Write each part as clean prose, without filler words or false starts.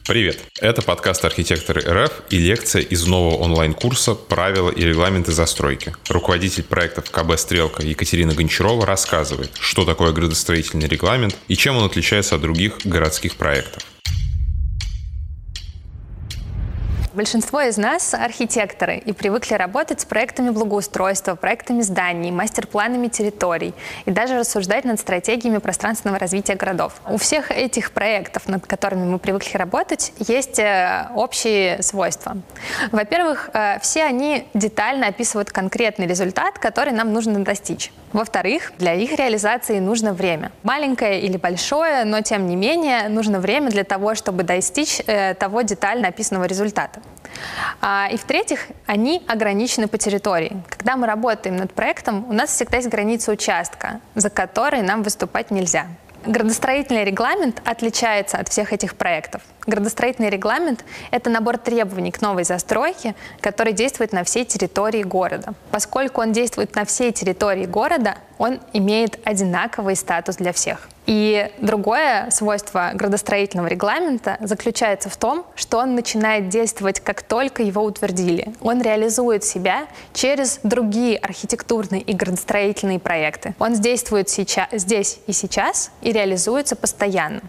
Привет! Это подкаст «Архитекторы РФ» и лекция из нового онлайн-курса «Правила и регламенты застройки». Руководитель проектов КБ «Стрелка» Екатерина Гончарова рассказывает, что такое градостроительный регламент и чем он отличается от других городских проектов. Большинство из нас архитекторы и привыкли работать с проектами благоустройства, проектами зданий, мастер-планами территорий и даже рассуждать над стратегиями пространственного развития городов. У всех этих проектов, над которыми мы привыкли работать, есть общие свойства. Во-первых, все они детально описывают конкретный результат, который нам нужно достичь. Во-вторых, для их реализации нужно время. Маленькое или большое, но тем не менее нужно время для того, чтобы достичь того детально описанного результата. И в-третьих, они ограничены по территории. Когда мы работаем над проектом, у нас всегда есть граница участка, за которой нам выступать нельзя. Градостроительный регламент отличается от всех этих проектов. Градостроительный регламент – это набор требований к новой застройке, который действует на всей территории города. Поскольку он действует на всей территории города, он имеет одинаковый статус для всех. И другое свойство градостроительного регламента заключается в том, что он начинает действовать, как только его утвердили. Он реализует себя через другие архитектурные и градостроительные проекты. Он действует здесь и сейчас и реализуется постоянно.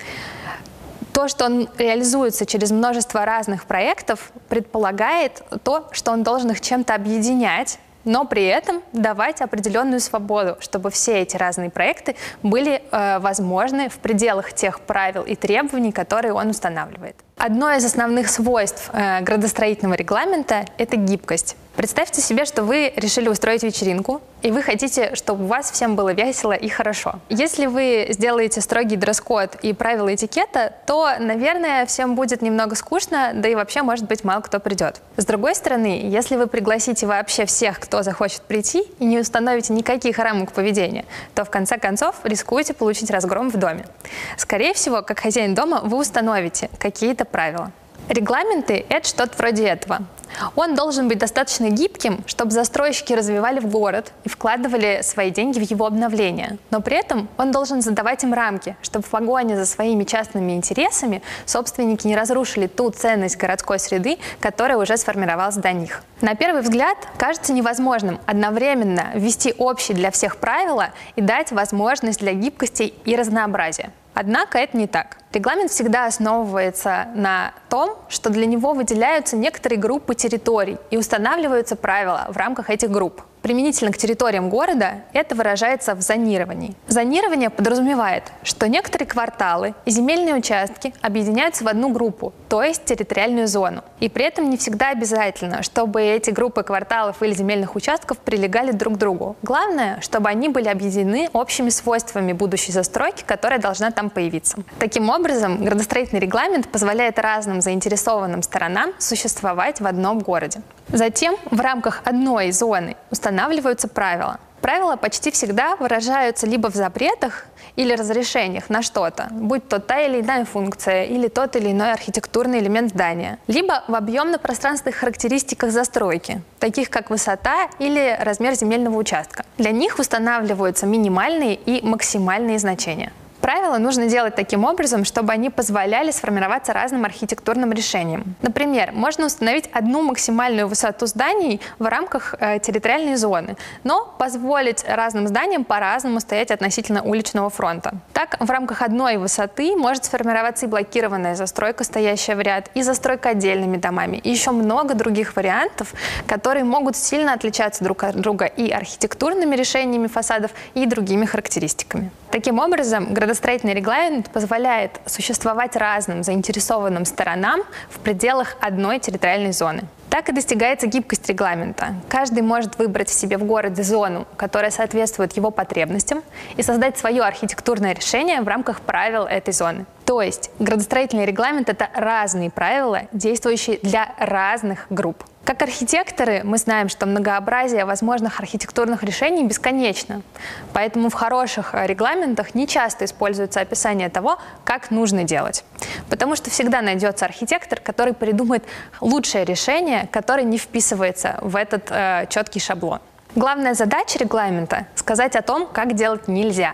То, что он реализуется через множество разных проектов, предполагает то, что он должен их чем-то объединять, но при этом давать определенную свободу, чтобы все эти разные проекты были возможны в пределах тех правил и требований, которые он устанавливает. Одно из основных свойств градостроительного регламента – это гибкость. Представьте себе, что вы решили устроить вечеринку, и вы хотите, чтобы у вас всем было весело и хорошо. Если вы сделаете строгий дресс-код и правила этикета, то, наверное, всем будет немного скучно, да и вообще, может быть, мало кто придет. С другой стороны, если вы пригласите вообще всех, кто захочет прийти, и не установите никаких рамок поведения, то в конце концов рискуете получить разгром в доме. Скорее всего, как хозяин дома, вы установите какие-то правила. Регламенты – это что-то вроде этого. Он должен быть достаточно гибким, чтобы застройщики развивали в город и вкладывали свои деньги в его обновление. Но при этом он должен задавать им рамки, чтобы в погоне за своими частными интересами собственники не разрушили ту ценность городской среды, которая уже сформировалась до них. На первый взгляд кажется невозможным одновременно ввести общие для всех правила и дать возможность для гибкости и разнообразия. Однако это не так. Регламент всегда основывается на том, что для него выделяются некоторые группы территорий и устанавливаются правила в рамках этих групп. Применительно к территориям города это выражается в зонировании. Зонирование подразумевает, что некоторые кварталы и земельные участки объединяются в одну группу, то есть территориальную зону. И при этом не всегда обязательно, чтобы эти группы кварталов или земельных участков прилегали друг к другу. Главное, чтобы они были объединены общими свойствами будущей застройки, которая должна там появиться. Таким образом, градостроительный регламент позволяет разным заинтересованным сторонам существовать в одном городе. Затем в рамках одной зоны устанавливаются правила. Правила почти всегда выражаются либо в запретах или разрешениях на что-то, будь то та или иная функция или тот или иной архитектурный элемент здания, либо в объемно-пространственных характеристиках застройки, таких как высота или размер земельного участка. Для них устанавливаются минимальные и максимальные значения. Правила нужно делать таким образом, чтобы они позволяли сформироваться разным архитектурным решениям. Например, можно установить одну максимальную высоту зданий в рамках территориальной зоны, но позволить разным зданиям по-разному стоять относительно уличного фронта. Так, в рамках одной высоты может сформироваться и блокированная застройка, стоящая в ряд, и застройка отдельными домами, и еще много других вариантов, которые могут сильно отличаться друг от друга и архитектурными решениями фасадов, и другими характеристиками. Таким образом, градостроительный регламент позволяет существовать разным заинтересованным сторонам в пределах одной территориальной зоны. Так и достигается гибкость регламента. Каждый может выбрать себе в городе зону, которая соответствует его потребностям, и создать свое архитектурное решение в рамках правил этой зоны. То есть градостроительный регламент – это разные правила, действующие для разных групп. Как архитекторы мы знаем, что многообразие возможных архитектурных решений бесконечно. Поэтому в хороших регламентах не часто используется описание того, как нужно делать. Потому что всегда найдется архитектор, который придумает лучшее решение, которое не вписывается в этот четкий шаблон. Главная задача регламента – сказать о том, как делать нельзя.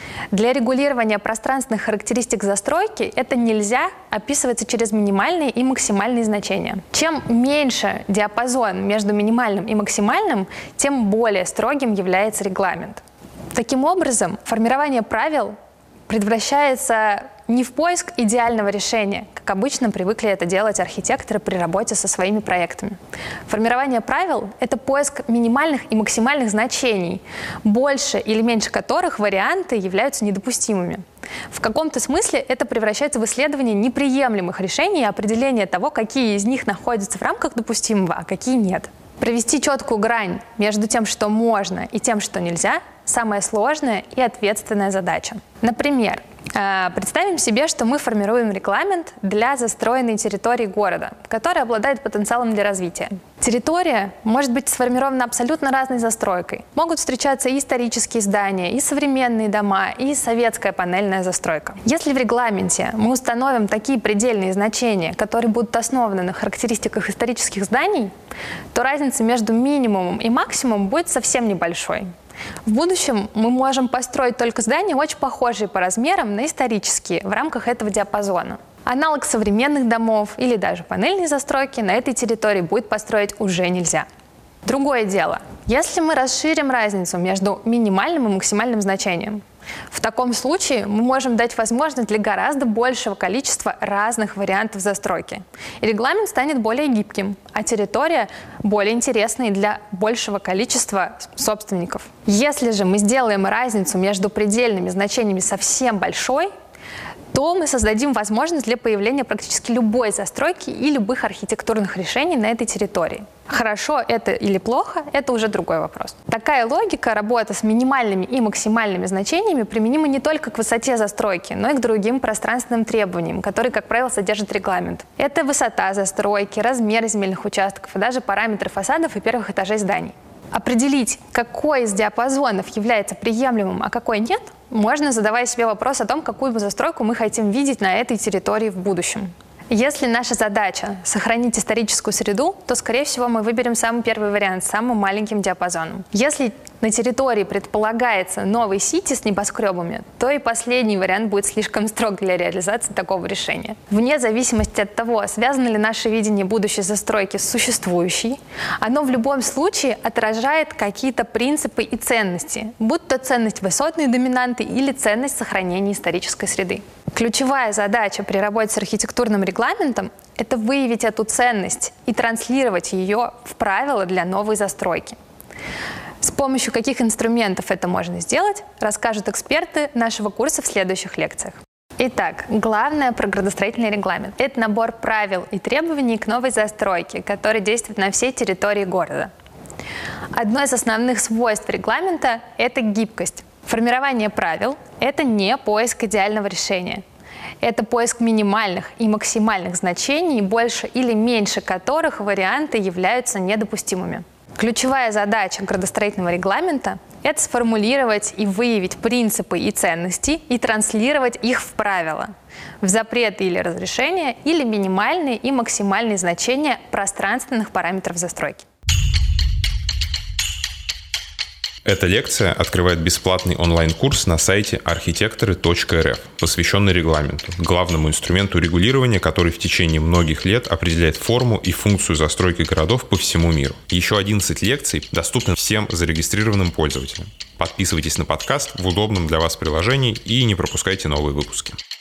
Для регулирования пространственных характеристик застройки это нельзя описывается через минимальные и максимальные значения. Чем меньше диапазон между минимальным и максимальным, тем более строгим является регламент. Таким образом, формирование правил превращается не в поиск идеального решения, как обычно привыкли это делать архитекторы при работе со своими проектами. Формирование правил – это поиск минимальных и максимальных значений, больше или меньше которых варианты являются недопустимыми. В каком-то смысле это превращается в исследование неприемлемых решений и определение того, какие из них находятся в рамках допустимого, а какие нет. Провести четкую грань между тем, что можно, и тем, что нельзя – самая сложная и ответственная задача. Например, представим себе, что мы формируем регламент для застроенной территории города, которая обладает потенциалом для развития. Территория может быть сформирована абсолютно разной застройкой. Могут встречаться и исторические здания, и современные дома, и советская панельная застройка. Если в регламенте мы установим такие предельные значения, которые будут основаны на характеристиках исторических зданий, то разница между минимумом и максимумом будет совсем небольшой. В будущем мы можем построить только здания, очень похожие по размерам на исторические, в рамках этого диапазона. Аналог современных домов или даже панельной застройки на этой территории будет построить уже нельзя. Другое дело, если мы расширим разницу между минимальным и максимальным значением, в таком случае мы можем дать возможность для гораздо большего количества разных вариантов застройки. И регламент станет более гибким, а территория более интересной для большего количества собственников. Если же мы сделаем разницу между предельными значениями совсем большой, то мы создадим возможность для появления практически любой застройки и любых архитектурных решений на этой территории. Хорошо это или плохо – это уже другой вопрос. Такая логика работы с минимальными и максимальными значениями применима не только к высоте застройки, но и к другим пространственным требованиям, которые, как правило, содержит регламент. Это высота застройки, размеры земельных участков и даже параметры фасадов и первых этажей зданий. Определить, какой из диапазонов является приемлемым, а какой нет, можно, задавая себе вопрос о том, какую застройку мы хотим видеть на этой территории в будущем. Если наша задача – сохранить историческую среду, то, скорее всего, мы выберем самый первый вариант с самым маленьким диапазоном. Если на территории предполагается новый сити с небоскребами, то и последний вариант будет слишком строг для реализации такого решения. Вне зависимости от того, связано ли наше видение будущей застройки с существующей, оно в любом случае отражает какие-то принципы и ценности, будь то ценность высотной доминанты или ценность сохранения исторической среды. Ключевая задача при работе с архитектурным регламентом – это выявить эту ценность и транслировать ее в правила для новой застройки. С помощью каких инструментов это можно сделать, расскажут эксперты нашего курса в следующих лекциях. Итак, главное про градостроительный регламент – это набор правил и требований к новой застройке, который действует на всей территории города. Одно из основных свойств регламента – это гибкость. Формирование правил – это не поиск идеального решения. Это поиск минимальных и максимальных значений, больше или меньше которых варианты являются недопустимыми. Ключевая задача градостроительного регламента – это сформулировать и выявить принципы и ценности и транслировать их в правила, в запреты или разрешения, или минимальные и максимальные значения пространственных параметров застройки. Эта лекция открывает бесплатный онлайн-курс на сайте architektory.rf, посвященный регламенту, главному инструменту регулирования, который в течение многих лет определяет форму и функцию застройки городов по всему миру. Еще 11 лекций доступны всем зарегистрированным пользователям. Подписывайтесь на подкаст в удобном для вас приложении и не пропускайте новые выпуски.